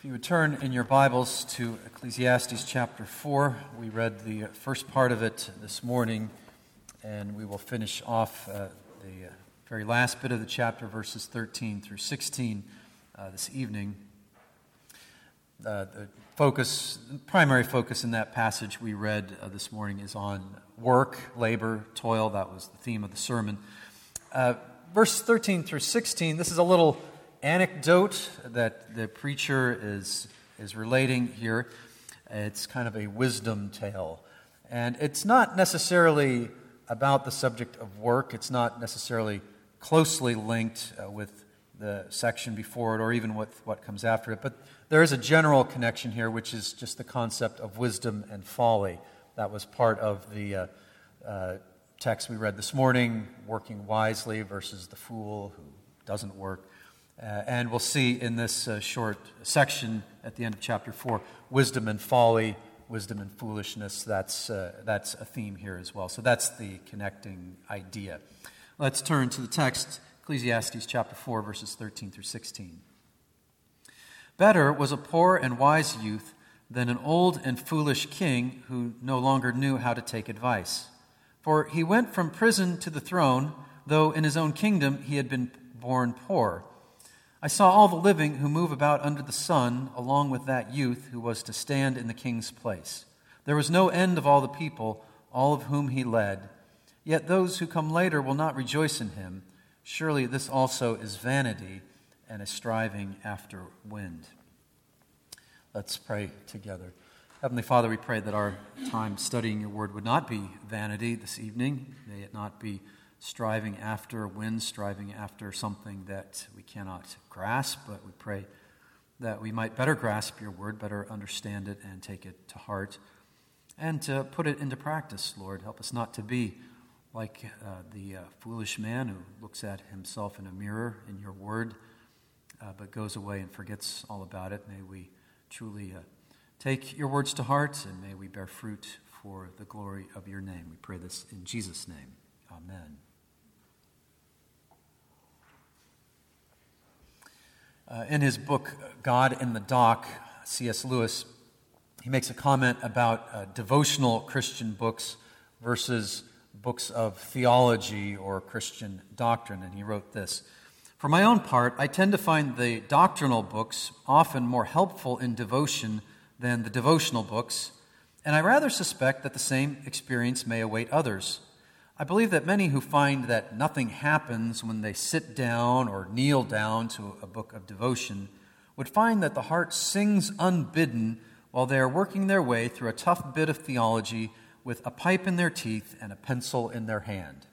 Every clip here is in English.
If you would turn in your Bibles to Ecclesiastes chapter 4, we read the first part of it this morning, and we will finish off the very last bit of the chapter, verses 13 through 16, this evening. The primary focus in that passage we read this morning is on work, labor, toil. That was the theme of the sermon. Verse 13 through 16, this is a little anecdote that the preacher is relating here. It's kind of a wisdom tale. And it's not necessarily about the subject of work. It's not necessarily closely linked with the section before it or even with what comes after it. But there is a general connection here, which is just the concept of wisdom and folly. That was part of the text we read this morning, working wisely versus the fool who doesn't work. And we'll see in this short section at the end of chapter 4, wisdom and folly, wisdom and foolishness. That's a theme here as well. So that's the connecting idea. Let's turn to the text, Ecclesiastes chapter 4, verses 13 through 16. Better was a poor and wise youth than an old and foolish king who no longer knew how to take advice. For he went from prison to the throne, though in his own kingdom he had been born poor. I saw all the living who move about under the sun, along with that youth who was to stand in the king's place. There was no end of all the people, all of whom he led. Yet those who come later will not rejoice in him. Surely this also is vanity and a striving after wind. Let's pray together. Heavenly Father, we pray that our time studying your word would not be vanity this evening. May it not be striving after wind, striving after something that we cannot grasp, but we pray that we might better grasp your word, better understand it and take it to heart, and to put it into practice, Lord. Help us not to be like the foolish man who looks at himself in a mirror in your word, but goes away and forgets all about it. May we truly take your words to heart, and may we bear fruit for the glory of your name. We pray this in Jesus' name. Amen. In his book, God in the Dock, C.S. Lewis, he makes a comment about devotional Christian books versus books of theology or Christian doctrine, and he wrote this: "For my own part, I tend to find the doctrinal books often more helpful in devotion than the devotional books, and I rather suspect that the same experience may await others. I believe that many who find that nothing happens when they sit down or kneel down to a book of devotion would find that the heart sings unbidden while they are working their way through a tough bit of theology with a pipe in their teeth and a pencil in their hand."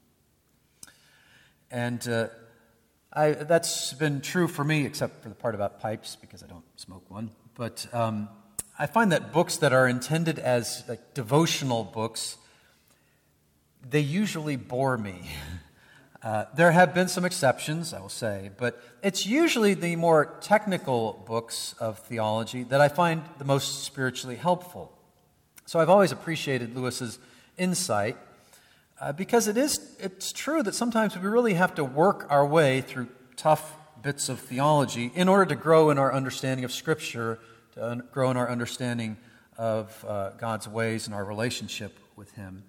And that's been true for me, except for the part about pipes, because I don't smoke one. But I find that books that are intended as like devotional books, they usually bore me. There have been some exceptions, I will say, but it's usually the more technical books of theology that I find the most spiritually helpful. So I've always appreciated Lewis's insight, because it's true that sometimes we really have to work our way through tough bits of theology in order to grow in our understanding of Scripture, to grow in our understanding of God's ways and our relationship with Him.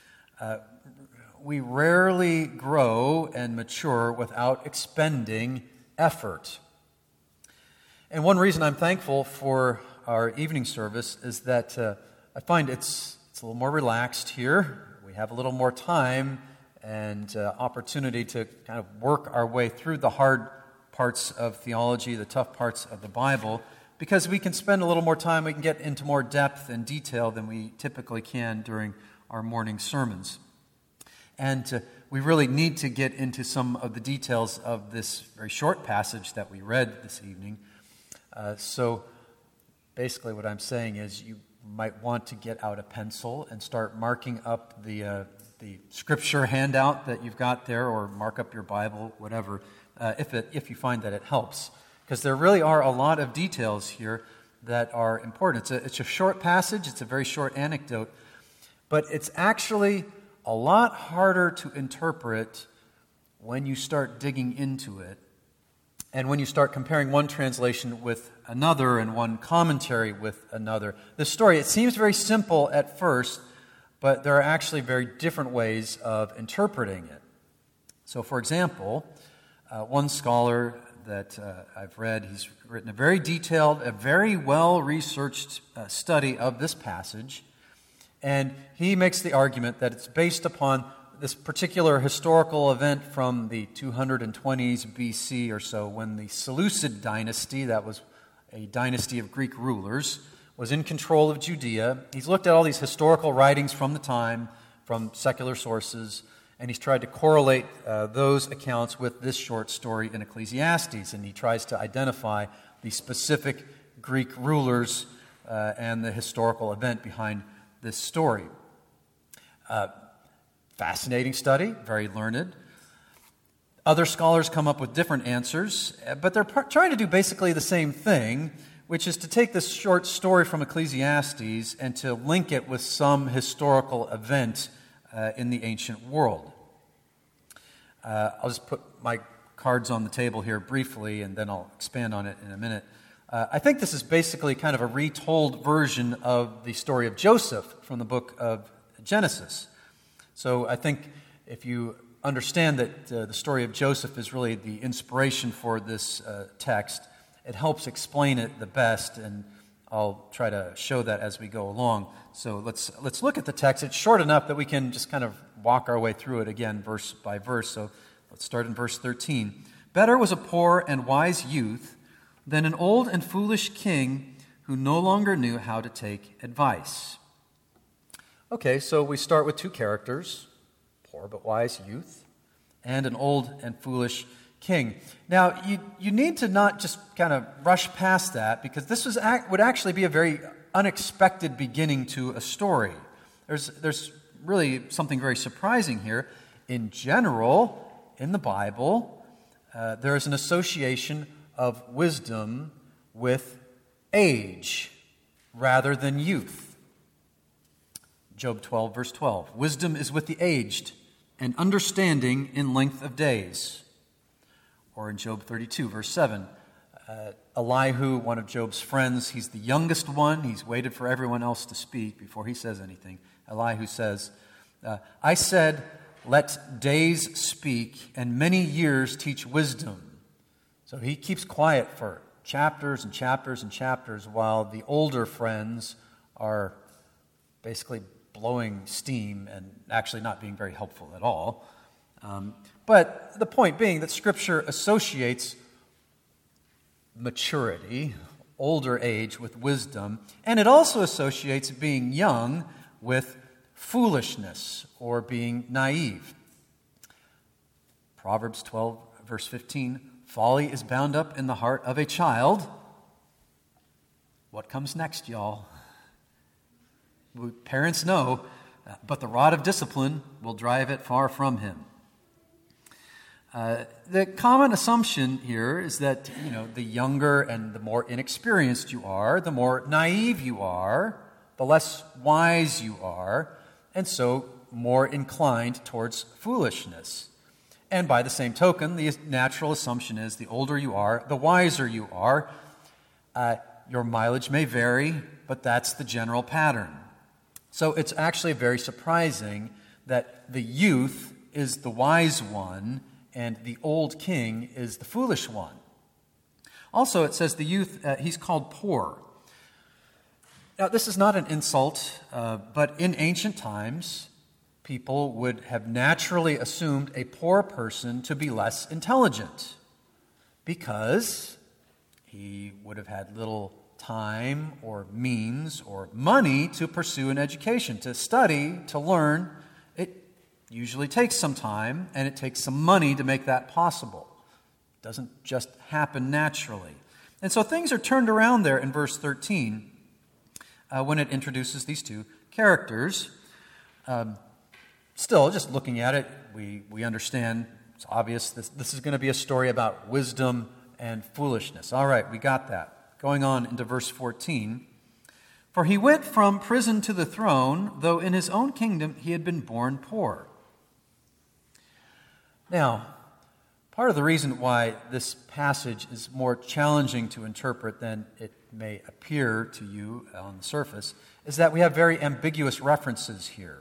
We rarely grow and mature without expending effort. And one reason I'm thankful for our evening service is that I find it's a little more relaxed here. We have a little more time and opportunity to kind of work our way through the hard parts of theology, the tough parts of the Bible, because we can spend a little more time, we can get into more depth and detail than we typically can during our morning sermons. And we really need to get into some of the details of this very short passage that we read this evening. So basically what I'm saying is you might want to get out a pencil and start marking up the scripture handout that you've got there, or mark up your Bible, whatever, if you find that it helps. Because there really are a lot of details here that are important. It's a short passage, it's a very short anecdote, but it's actually a lot harder to interpret when you start digging into it. And when you start comparing one translation with another and one commentary with another, the story, it seems very simple at first, but there are actually very different ways of interpreting it. So, for example, one scholar that I've read, he's written a very detailed, a very well-researched study of this passage, and he makes the argument that it's based upon this particular historical event from the 220s BC or so, when the Seleucid dynasty, that was a dynasty of Greek rulers, was in control of Judea. He's looked at all these historical writings from the time, from secular sources, and he's tried to correlate those accounts with this short story in Ecclesiastes, and he tries to identify the specific Greek rulers and the historical event behind this story. Fascinating study, very learned. Other scholars come up with different answers, but they're trying to do basically the same thing, which is to take this short story from Ecclesiastes and to link it with some historical event in the ancient world. I'll just put my cards on the table here briefly, and then I'll expand on it in a minute. I think this is basically kind of a retold version of the story of Joseph from the book of Genesis. So I think if you understand that the story of Joseph is really the inspiration for this text, it helps explain it the best, and I'll try to show that as we go along. So let's look at the text. It's short enough that we can just kind of walk our way through it again, verse by verse. So let's start in verse 13. Better was a poor and wise youth than an old and foolish king who no longer knew how to take advice. Okay, so we start with two characters, poor but wise youth, and an old and foolish king. Now, you need to not just kind of rush past that, because this would actually be a very unexpected beginning to a story. There's really something very surprising here. In general, in the Bible, there is an association of wisdom with age rather than youth. Job 12, verse 12. Wisdom is with the aged, and understanding in length of days. Or in Job 32, verse 7. Elihu, one of Job's friends, he's the youngest one. He's waited for everyone else to speak before he says anything. Elihu says, I said, let days speak, and many years teach wisdom. So he keeps quiet for chapters and chapters and chapters, while the older friends are basically blowing steam and actually not being very helpful at all. But the point being that Scripture associates maturity, older age, with wisdom, and it also associates being young with foolishness or being naive. Proverbs 12, verse 15, folly is bound up in the heart of a child. What comes next, y'all? Parents know, but the rod of discipline will drive it far from him. The common assumption here is that, the younger and the more inexperienced you are, the more naive you are, the less wise you are, and so more inclined towards foolishness. And by the same token, the natural assumption is the older you are, the wiser you are. Your mileage may vary, but that's the general pattern. So it's actually very surprising that the youth is the wise one and the old king is the foolish one. Also, it says the youth, he's called poor. Now, this is not an insult, but in ancient times, people would have naturally assumed a poor person to be less intelligent because he would have had little time or means or money to pursue an education, to study, to learn. It usually takes some time, and it takes some money to make that possible. It doesn't just happen naturally. And so things are turned around there in verse 13 when it introduces these two characters. Still, just looking at it, we understand, it's obvious, this is going to be a story about wisdom and foolishness. All right, we got that. Going on into verse 14. For he went from prison to the throne, though in his own kingdom he had been born poor. Now, Part of the reason why this passage is more challenging to interpret than it may appear to you on the surface is that we have very ambiguous references here.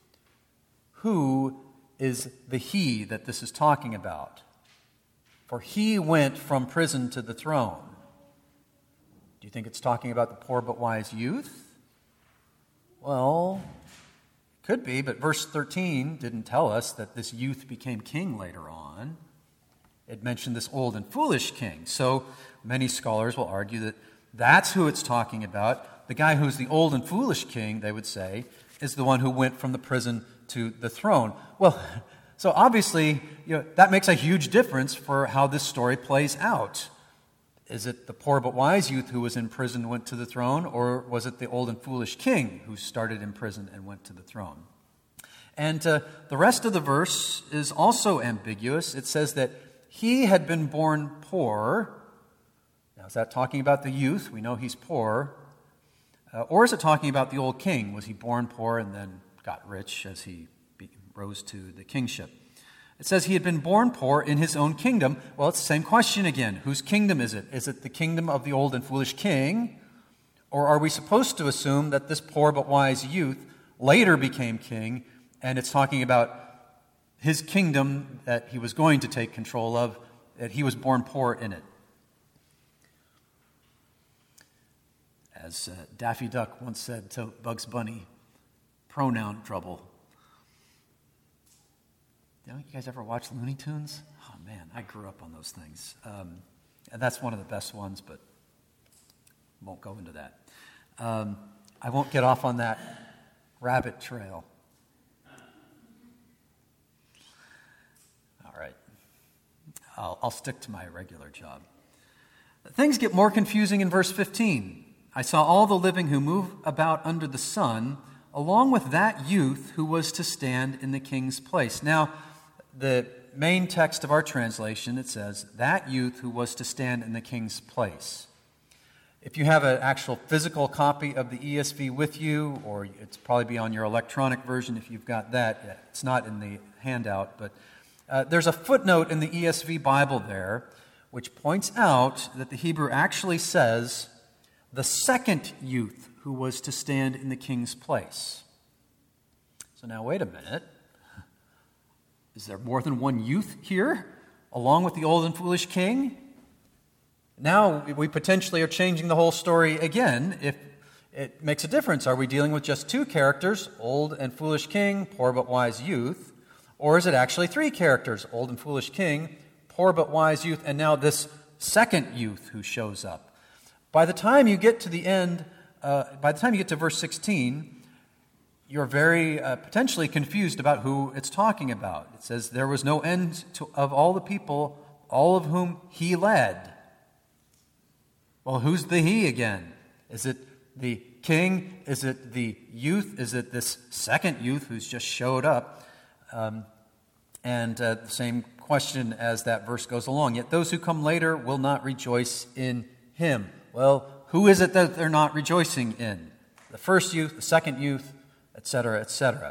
Who is the he that this is talking about? For he went from prison to the throne. Do you think it's talking about the poor but wise youth? Well, it could be, but verse 13 didn't tell us that this youth became king later on. It mentioned this old and foolish king. So many scholars will argue that that's who it's talking about. The guy who's the old and foolish king, they would say, is the one who went from the prison to the throne. Well, so obviously, that makes a huge difference for how this story plays out. Is it the poor but wise youth who was in prison and went to the throne, or was it the old and foolish king who started in prison and went to the throne? And the rest of the verse is also ambiguous. It says that he had been born poor. Now, is that talking about the youth? We know he's poor. Or is it talking about the old king? Was he born poor and then got rich as he rose to the kingship? It says he had been born poor in his own kingdom. Well, it's the same question again. Whose kingdom is it? Is it the kingdom of the old and foolish king? Or are we supposed to assume that this poor but wise youth later became king, and it's talking about his kingdom that he was going to take control of, that he was born poor in it? As Daffy Duck once said to Bugs Bunny, pronoun trouble. You guys ever watch Looney Tunes? Oh man, I grew up on those things. And that's one of the best ones, but won't go into that. I won't get off on that rabbit trail. All right. I'll stick to my regular job. Things get more confusing in verse 15. I saw all the living who move about under the sun, along with that youth who was to stand in the king's place. Now, the main text of our translation, it says, that youth who was to stand in the king's place. If you have an actual physical copy of the ESV with you, or it's probably be on your electronic version if you've got that. It's not in the handout, but there's a footnote in the ESV Bible there which points out that the Hebrew actually says the second youth who was to stand in the king's place. So now wait a minute. Is there more than one youth here, along with the old and foolish king? Now we potentially are changing the whole story again. If it makes a difference, are we dealing with just two characters, old and foolish king, poor but wise youth? Or is it actually three characters, old and foolish king, poor but wise youth, and now this second youth who shows up? By the time you get to the end, by the time you get to verse 16, you're very potentially confused about who it's talking about. It says, there was no end of all the people, all of whom he led. Well, who's the he again? Is it the king? Is it the youth? Is it this second youth who's just showed up? And the same question as that verse goes along. Yet those who come later will not rejoice in him. Well, who is it that they're not rejoicing in? The first youth, the second youth, etc., etc.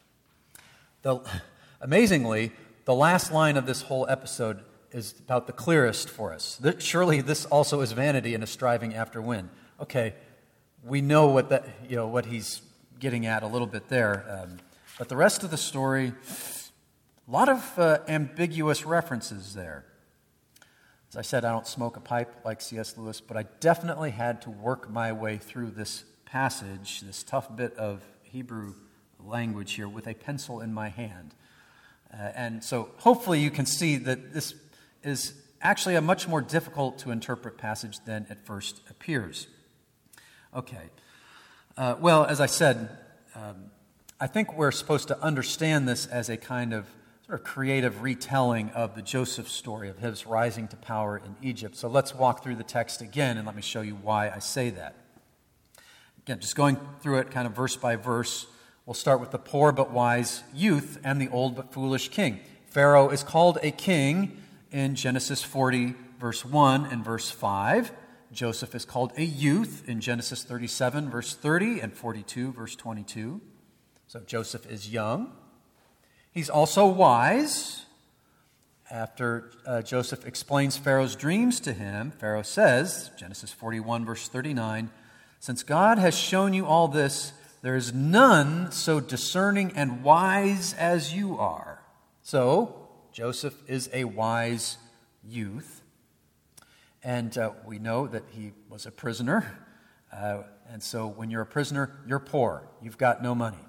Amazingly, the last line of this whole episode is about the clearest for us. Surely this also is vanity and a striving after wind. Okay, we know what he's getting at a little bit there, but the rest of the story, a lot of ambiguous references there. As I said, I don't smoke a pipe like C.S. Lewis, but I definitely had to work my way through this passage, this tough bit of Hebrew language here, with a pencil in my hand. And so hopefully you can see that this is actually a much more difficult to interpret passage than it first appears. Okay. Well, as I said, I think we're supposed to understand this as a kind of sort of creative retelling of the Joseph story, of his rising to power in Egypt. So let's walk through the text again, and let me show you why I say that. Again, just going through it kind of verse by verse, we'll start with the poor but wise youth and the old but foolish king. Pharaoh is called a king in Genesis 40, verse 1 and verse 5. Joseph is called a youth in Genesis 37, verse 30 and 42, verse 22. So Joseph is young. He's also wise. After Joseph explains Pharaoh's dreams to him, Pharaoh says, Genesis 41, verse 39, "Since God has shown you all this, there is none so discerning and wise as you are." So, Joseph is a wise youth. And we know that he was a prisoner. And so when you're a prisoner, you're poor. You've got no money.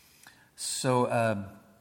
So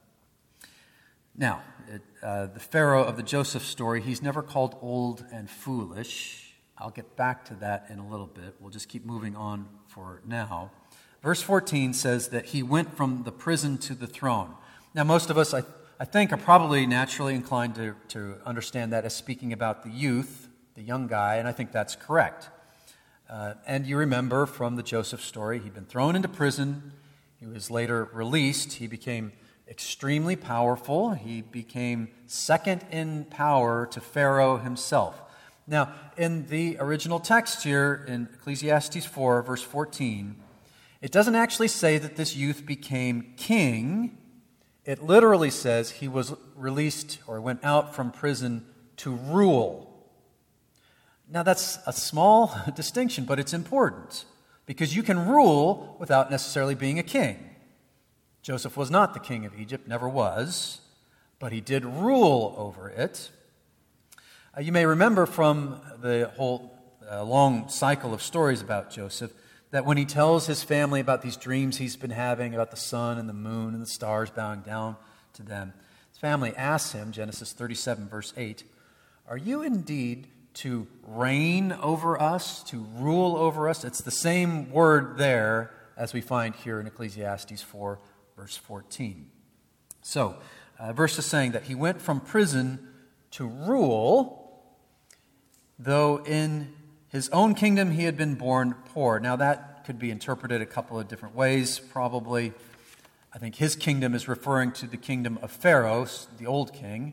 now, the Pharaoh of the Joseph story, he's never called old and foolish. I'll get back to that in a little bit. We'll just keep moving on for now. Verse 14 says that he went from the prison to the throne. Now, most of us, I think, are probably naturally inclined to understand that as speaking about the youth, the young guy, and I think that's correct. And you remember from the Joseph story, he'd been thrown into prison. He was later released. He became extremely powerful. He became second in power to Pharaoh himself. Now, in the original text here in Ecclesiastes 4, verse 14, it doesn't actually say that this youth became king. It literally says he was released or went out from prison to rule. Now, that's a small distinction, but it's important because you can rule without necessarily being a king. Joseph was not the king of Egypt, never was, but he did rule over it. You may remember from the whole long cycle of stories about Joseph that when he tells his family about these dreams he's been having about the sun and the moon and the stars bowing down to them, his family asks him, Genesis 37, verse 8, "Are you indeed to reign over us, to rule over us?" It's the same word there as we find here in Ecclesiastes 4, verse 14. So, verse is saying that he went from prison to rule, though in his own kingdom he had been born poor. Now that could be interpreted a couple of different ways, probably. I think his kingdom is referring to the kingdom of Pharaoh, the old king.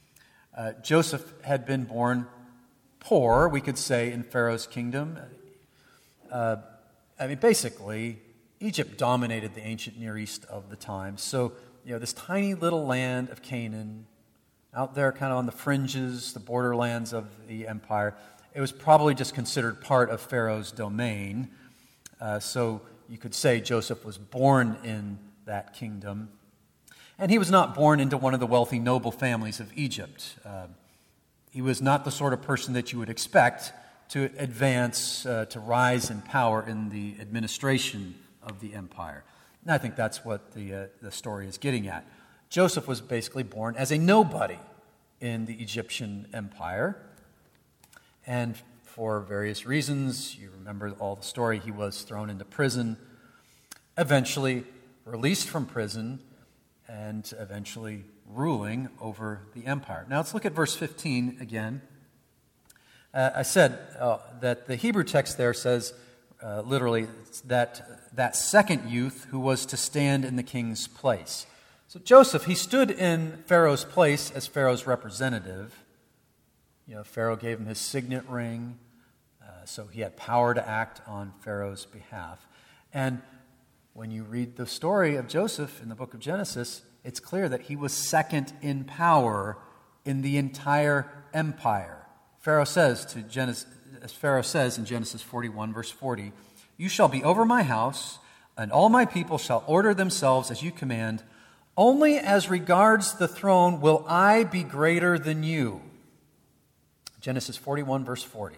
Joseph had been born poor, we could say, in Pharaoh's kingdom. Basically, Egypt dominated the ancient Near East of the time. So, this tiny little land of Canaan, out there kind of on the fringes, the borderlands of the empire, it was probably just considered part of Pharaoh's domain. So you could say Joseph was born in that kingdom. And he was not born into one of the wealthy noble families of Egypt. He was not the sort of person that you would expect to advance, to rise in power in the administration of the empire. And I think that's what the story is getting at. Joseph was basically born as a nobody in the Egyptian empire. And for various reasons, you remember all the story, he was thrown into prison, eventually released from prison, and eventually ruling over the empire. Now let's look at verse 15 again. I said that the Hebrew text there says literally that second youth who was to stand in the king's place. So Joseph, he stood in Pharaoh's place as Pharaoh's representative. Pharaoh gave him his signet ring, so he had power to act on Pharaoh's behalf. And when you read the story of Joseph in the book of Genesis, it's clear that he was second in power in the entire empire. Pharaoh says in Genesis 41, verse 40, "You shall be over my house, and all my people shall order themselves as you command. Only as regards the throne will I be greater than you." Genesis 41, verse 40.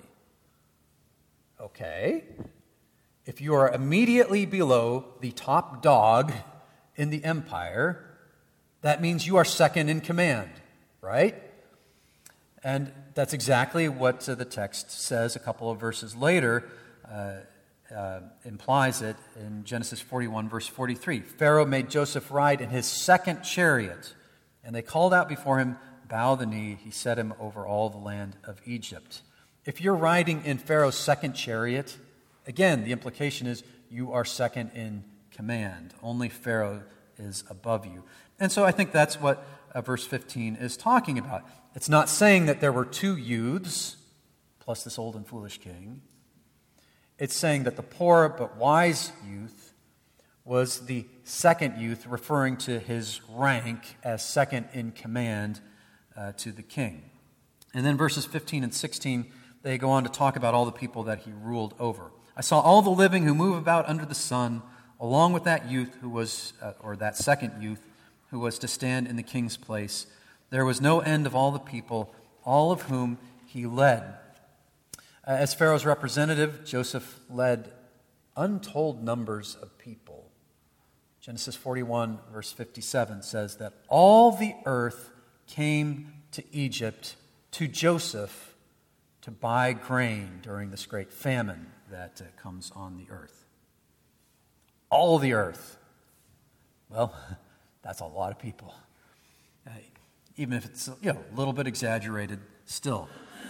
Okay. If you are immediately below the top dog in the empire, that means you are second in command, right? And that's exactly what the text says a couple of verses later, implies it in Genesis 41, verse 43. Pharaoh made Joseph ride in his second chariot, and they called out before him, "Bow the knee." He set him over all the land of Egypt. If you're riding in Pharaoh's second chariot, again, the implication is you are second in command. Only Pharaoh is above you. And so I think that's what verse 15 is talking about. It's not saying that there were two youths, plus this old and foolish king. It's saying that the poor but wise youth was the second youth, referring to his rank as second in command to the king. And then verses 15 and 16, they go on to talk about all the people that he ruled over. I saw all the living who move about under the sun, along with that youth who was, or that second youth, who was to stand in the king's place. There was no end of all the people, all of whom he led. As Pharaoh's representative, Joseph led untold numbers of people. Genesis 41, verse 57 says that all the earth came to Egypt, to Joseph, to buy grain during this great famine that comes on the earth. All the earth. Well, that's a lot of people. Even if it's a little bit exaggerated still.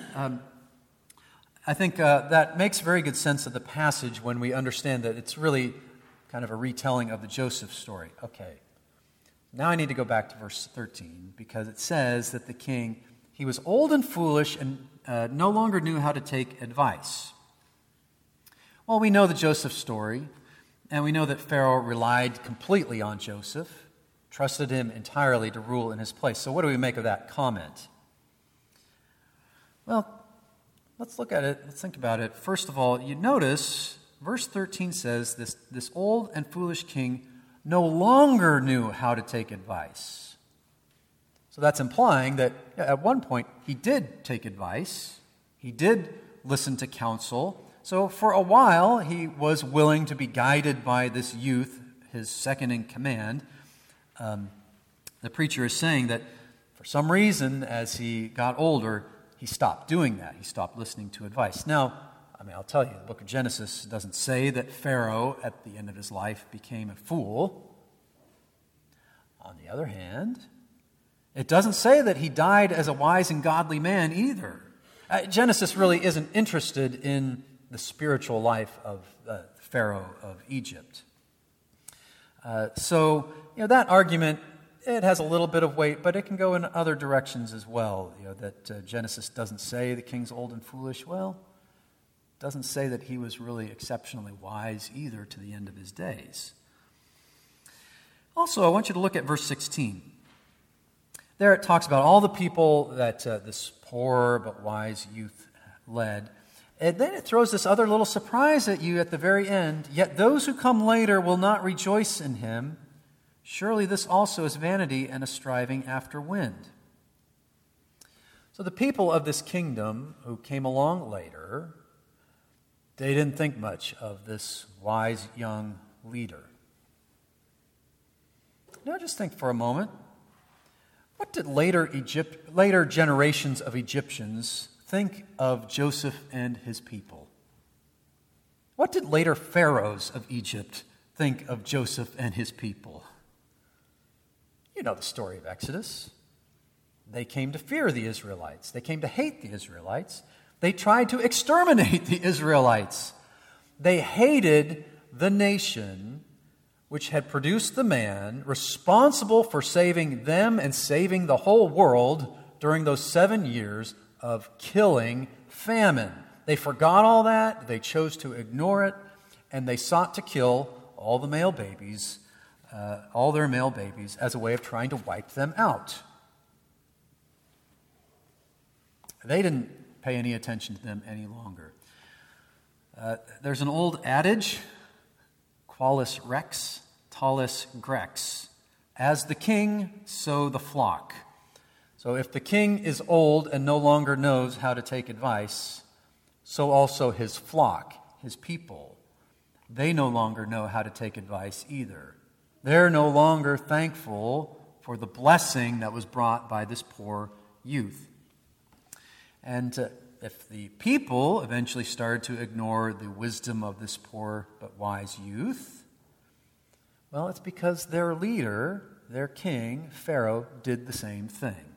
I think that makes very good sense of the passage when we understand that it's really kind of a retelling of the Joseph story. Okay, now I need to go back to verse 13 because it says that the king, he was old and foolish and no longer knew how to take advice. Well, we know the Joseph story, and we know that Pharaoh relied completely on Joseph, trusted him entirely to rule in his place. So what do we make of that comment? Well, let's look at it. Let's think about it. First of all, you notice verse 13 says this old and foolish king no longer knew how to take advice. So that's implying that at one point he did take advice. He did listen to counsel. So for a while he was willing to be guided by this youth, his second in command. The preacher is saying that for some reason as he got older, he stopped doing that. He stopped listening to advice. Now, I'll tell you, the book of Genesis doesn't say that Pharaoh, at the end of his life, became a fool. On the other hand, it doesn't say that he died as a wise and godly man either. Genesis really isn't interested in the spiritual life of Pharaoh of Egypt. So that argument, it has a little bit of weight, but it can go in other directions as well. That Genesis doesn't say the king's old and foolish. Well, it doesn't say that he was really exceptionally wise either to the end of his days. Also, I want you to look at verse 16. There it talks about all the people that this poor but wise youth led. And then it throws this other little surprise at you at the very end. Yet those who come later will not rejoice in him. Surely this also is vanity and a striving after wind. So the people of this kingdom who came along later, they didn't think much of this wise young leader. Now just think for a moment. What did later generations of Egyptians think of Joseph and his people? What did later pharaohs of Egypt think of Joseph and his people? You know the story of Exodus. They came to fear the Israelites. They came to hate the Israelites. They tried to exterminate the Israelites. They hated the nation which had produced the man responsible for saving them and saving the whole world during those 7 years of killing famine. They forgot all that. They chose to ignore it, and they sought to kill all the male babies, all their male babies, as a way of trying to wipe them out. They didn't pay any attention to them any longer. There's an old adage, qualis rex, talis grex. As the king, so the flock. So if the king is old and no longer knows how to take advice, so also his flock, his people. They no longer know how to take advice either. They're no longer thankful for the blessing that was brought by this poor youth. And if the people eventually started to ignore the wisdom of this poor but wise youth, well, it's because their leader, their king, Pharaoh, did the same thing.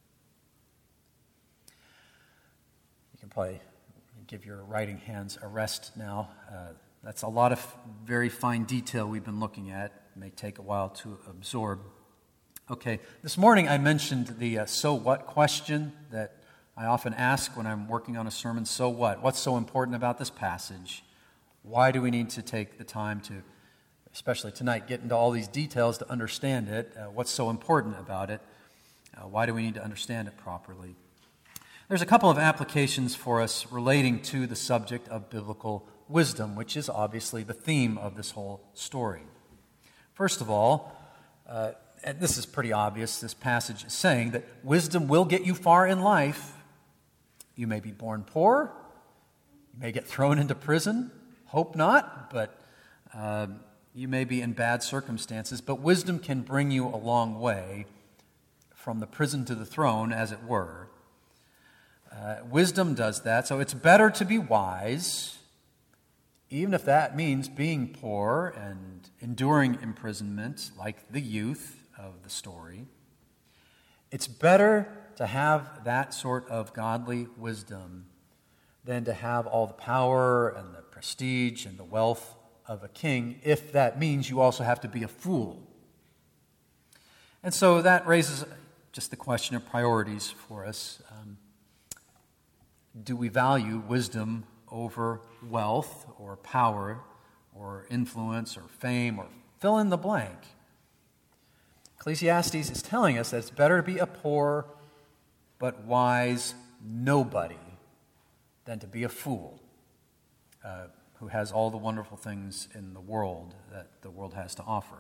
You can probably give your writing hands a rest now. That's a lot of very fine detail we've been looking at. It may take a while to absorb. Okay, this morning I mentioned the so what question that I often ask when I'm working on a sermon. So what? What's so important about this passage? Why do we need to take the time to, especially tonight, get into all these details to understand it? What's so important about it? Why do we need to understand it properly? There's a couple of applications for us relating to the subject of biblical wisdom, which is obviously the theme of this whole story. First of all, and this is pretty obvious, this passage is saying that wisdom will get you far in life. You may be born poor, you may get thrown into prison, hope not, but you may be in bad circumstances, but wisdom can bring you a long way from the prison to the throne, as it were. Wisdom does that, so it's better to be wise, even if that means being poor and enduring imprisonment, like the youth of the story. It's better to have that sort of godly wisdom than to have all the power and the prestige and the wealth of a king, if that means you also have to be a fool. And so that raises just the question of priorities for us. Do we value wisdom over wealth or power or influence or fame or fill in the blank? Ecclesiastes is telling us that it's better to be a poor but wise nobody than to be a fool who has all the wonderful things in the world that the world has to offer.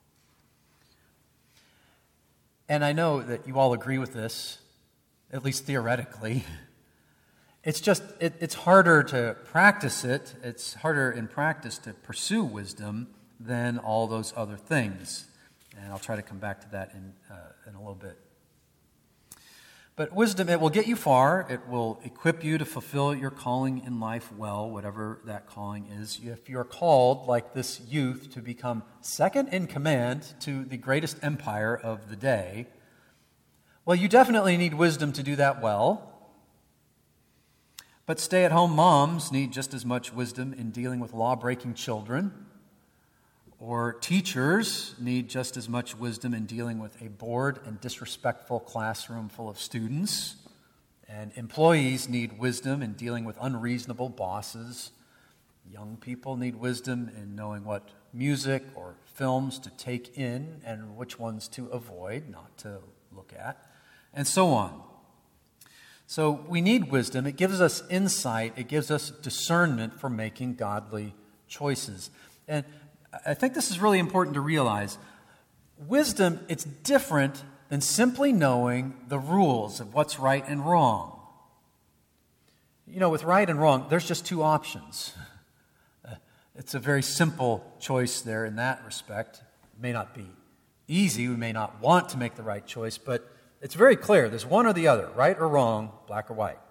And I know that you all agree with this, at least theoretically. It's just, it's harder to practice it. It's harder in practice to pursue wisdom than all those other things. And I'll try to come back to that in a little bit. But wisdom, it will get you far. It will equip you to fulfill your calling in life well, whatever that calling is. If you're called, like this youth, to become second in command to the greatest empire of the day, well, you definitely need wisdom to do that well. But stay-at-home moms need just as much wisdom in dealing with law-breaking children. Or teachers need just as much wisdom in dealing with a bored and disrespectful classroom full of students. And employees need wisdom in dealing with unreasonable bosses. Young people need wisdom in knowing what music or films to take in and which ones to avoid, not to look at, and so on. So we need wisdom. It gives us insight. It gives us discernment for making godly choices. And I think this is really important to realize. Wisdom, it's different than simply knowing the rules of what's right and wrong. You know, with right and wrong, there's just two options. It's a very simple choice there in that respect. It may not be easy. We may not want to make the right choice, but it's very clear. There's one or the other, right or wrong, black or white.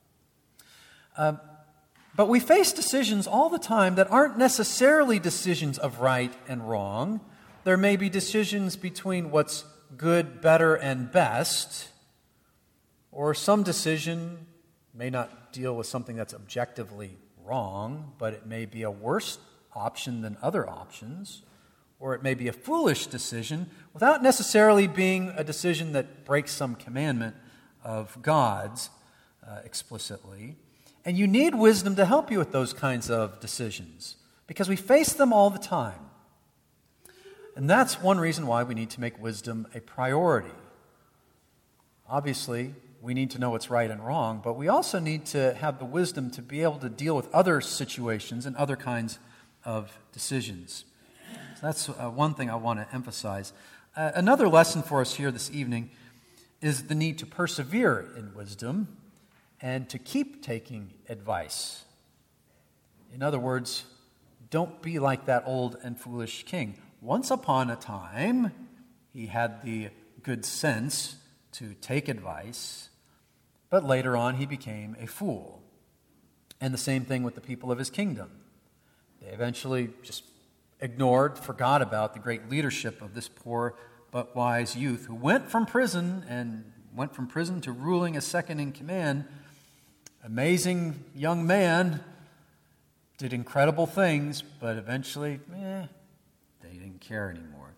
But we face decisions all the time that aren't necessarily decisions of right and wrong. There may be decisions between what's good, better, and best, or some decision may not deal with something that's objectively wrong, but it may be a worse option than other options, or it may be a foolish decision without necessarily being a decision that breaks some commandment of God's explicitly. And you need wisdom to help you with those kinds of decisions because we face them all the time. And that's one reason why we need to make wisdom a priority. Obviously, we need to know what's right and wrong, but we also need to have the wisdom to be able to deal with other situations and other kinds of decisions. So that's one thing I want to emphasize. Another lesson for us here this evening is the need to persevere in wisdom and to keep taking advice. In other words, don't be like that old and foolish king. Once upon a time, he had the good sense to take advice, but later on he became a fool. And the same thing with the people of his kingdom. They eventually just ignored, forgot about the great leadership of this poor but wise youth who went from prison to ruling as second in command. Amazing young man, did incredible things, but eventually, they didn't care anymore.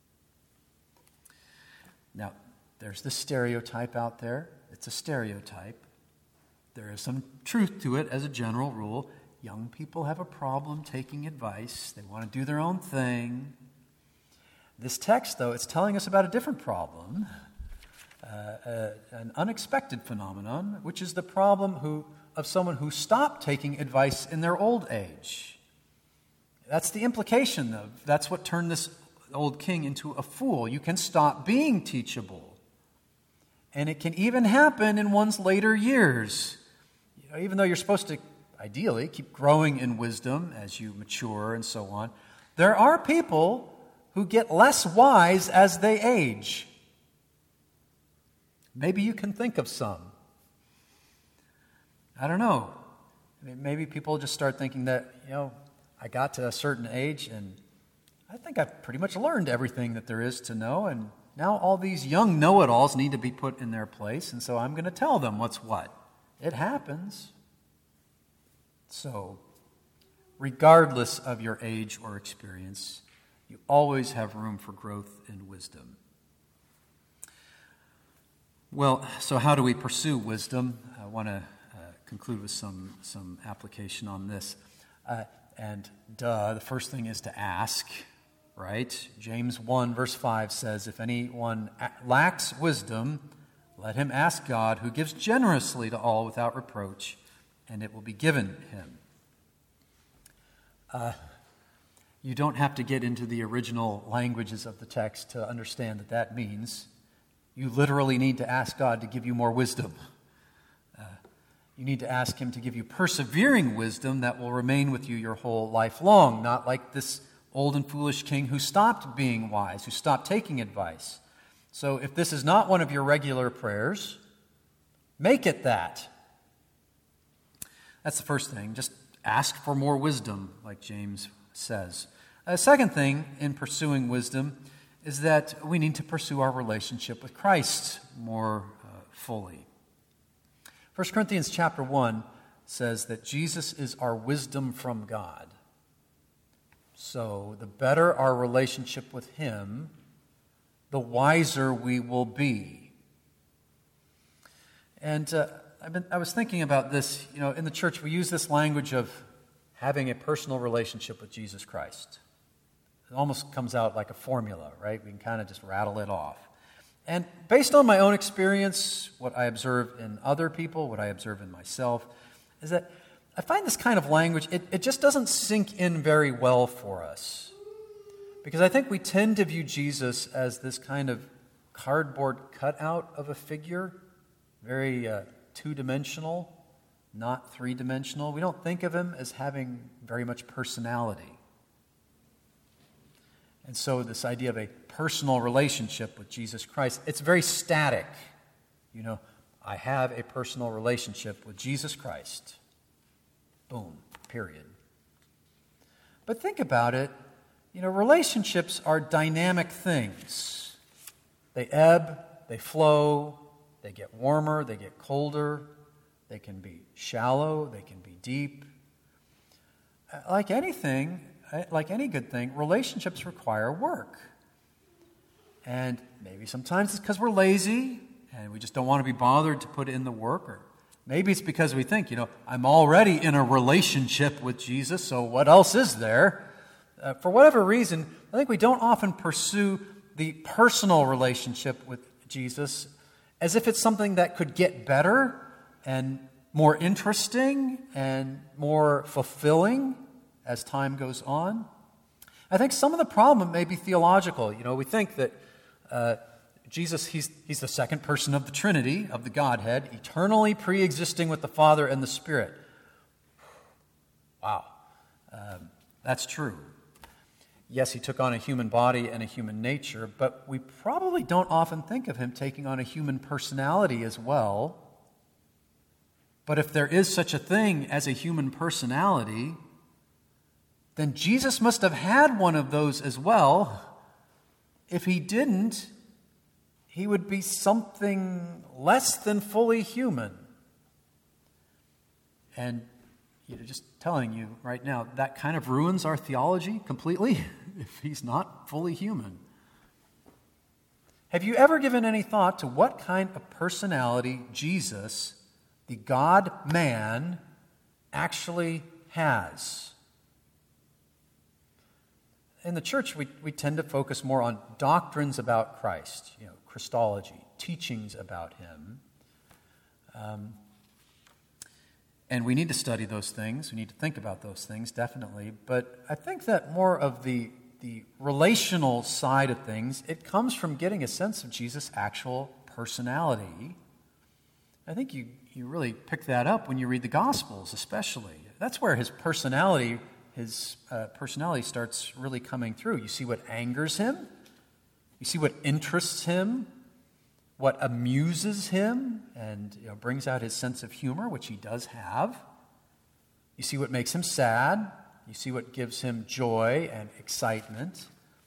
Now, there's this stereotype out there. It's a stereotype. There is some truth to it as a general rule. Young people have a problem taking advice. They want to do their own thing. This text, though, it's telling us about a different problem. an unexpected phenomenon, which is the problem of someone who stopped taking advice in their old age. That's the implication that's what turned this old king into a fool. You can stop being teachable. And it can even happen in one's later years. Even though you're supposed to, ideally, keep growing in wisdom as you mature and so on, there are people who get less wise as they age. Maybe you can think of some. I don't know. Maybe people just start thinking that, I got to a certain age and I think I've pretty much learned everything that there is to know, and now all these young know-it-alls need to be put in their place, and so I'm going to tell them what's what. It happens. So, regardless of your age or experience, you always have room for growth and wisdom. Well, so how do we pursue wisdom? I want to conclude with some application on this. The first thing is to ask, right? James 1 verse 5 says, if anyone lacks wisdom, let him ask God, who gives generously to all without reproach, and it will be given him. You don't have to get into the original languages of the text to understand that means you literally need to ask God to give you more wisdom. You need to ask him to give you persevering wisdom that will remain with you your whole life long, not like this old and foolish king who stopped being wise, who stopped taking advice. So if this is not one of your regular prayers, make it that. That's the first thing. Just ask for more wisdom, like James says. The second thing in pursuing wisdom is that we need to pursue our relationship with Christ more fully. 1 Corinthians chapter 1 says that Jesus is our wisdom from God. So the better our relationship with him, the wiser we will be. And I was thinking about this, in the church we use this language of having a personal relationship with Jesus Christ. It almost comes out like a formula, right? We can kind of just rattle it off. And based on my own experience, what I observe in other people, what I observe in myself, is that I find this kind of language, it just doesn't sink in very well for us. Because I think we tend to view Jesus as this kind of cardboard cutout of a figure, very two-dimensional, not three-dimensional. We don't think of him as having very much personality. And so this idea of a personal relationship with Jesus Christ, it's very static. I have a personal relationship with Jesus Christ. Boom, period. But think about it. Relationships are dynamic things. They ebb, they flow, they get warmer, they get colder, they can be shallow, they can be deep. Like anything, like any good thing, relationships require work. And maybe sometimes it's because we're lazy and we just don't want to be bothered to put in the work. Or maybe it's because we think, I'm already in a relationship with Jesus, so what else is there? For whatever reason, I think we don't often pursue the personal relationship with Jesus as if it's something that could get better and more interesting and more fulfilling as time goes on. I think some of the problem may be theological. We think that Jesus, he's the second person of the Trinity, of the Godhead, eternally pre-existing with the Father and the Spirit. Wow. That's true. Yes, he took on a human body and a human nature, but we probably don't often think of him taking on a human personality as well. But if there is such a thing as a human personality, then Jesus must have had one of those as well. If he didn't, he would be something less than fully human. And just telling you right now, that kind of ruins our theology completely if he's not fully human. Have you ever given any thought to what kind of personality Jesus, the God-man, actually has? in the church, we tend to focus more on doctrines about Christ, Christology, teachings about him. And we need to study those things. We need to think about those things, definitely. But I think that more of the relational side of things, it comes from getting a sense of Jesus' actual personality. I think you really pick that up when you read the Gospels, especially. That's where his personality starts really coming through. You see what angers him. You see what interests him, what amuses him, and brings out his sense of humor, which he does have. You see what makes him sad. You see what gives him joy and excitement.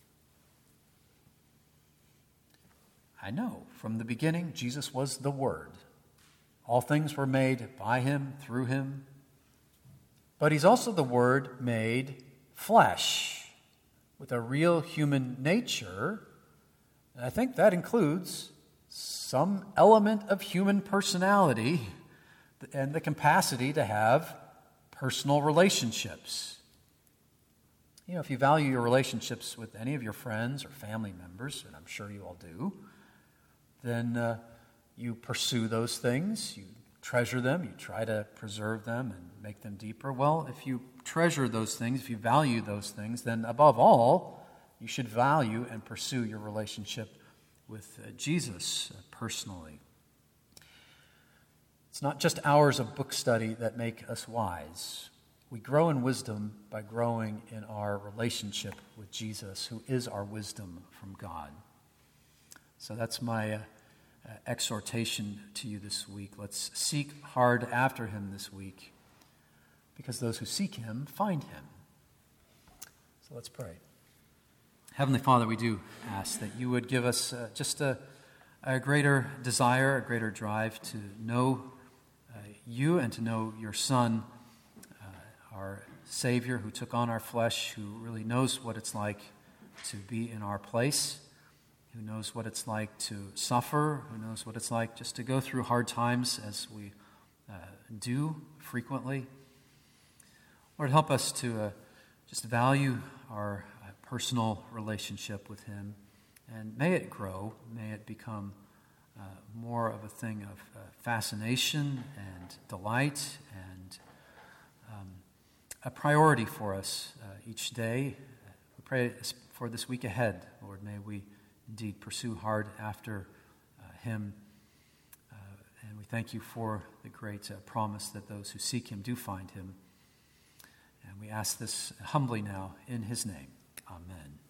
I know, from the beginning, Jesus was the Word. All things were made by him, through him. But he's also the Word made flesh, with a real human nature. And I think that includes some element of human personality and the capacity to have personal relationships. If you value your relationships with any of your friends or family members, and I'm sure you all do, then you pursue those things, you treasure them, you try to preserve them and make them deeper. Well, if you treasure those things, if you value those things, then above all, you should value and pursue your relationship with Jesus personally. It's not just hours of book study that make us wise. We grow in wisdom by growing in our relationship with Jesus, who is our wisdom from God. So that's my exhortation to you this week. Let's seek hard after him this week, because those who seek him find him. So let's pray. Heavenly Father, we do ask that you would give us just a greater desire, a greater drive to know you and to know your Son, our Savior, who took on our flesh, who really knows what it's like to be in our place, who knows what it's like to suffer, who knows what it's like just to go through hard times as we do frequently. Lord, help us to just value our personal relationship with him, and may it grow, may it become more of a thing of fascination and delight and a priority for us each day. We pray for this week ahead, Lord. May we indeed pursue hard after him. And we thank you for the great promise that those who seek him do find him. And we ask this humbly now in his name. Amen.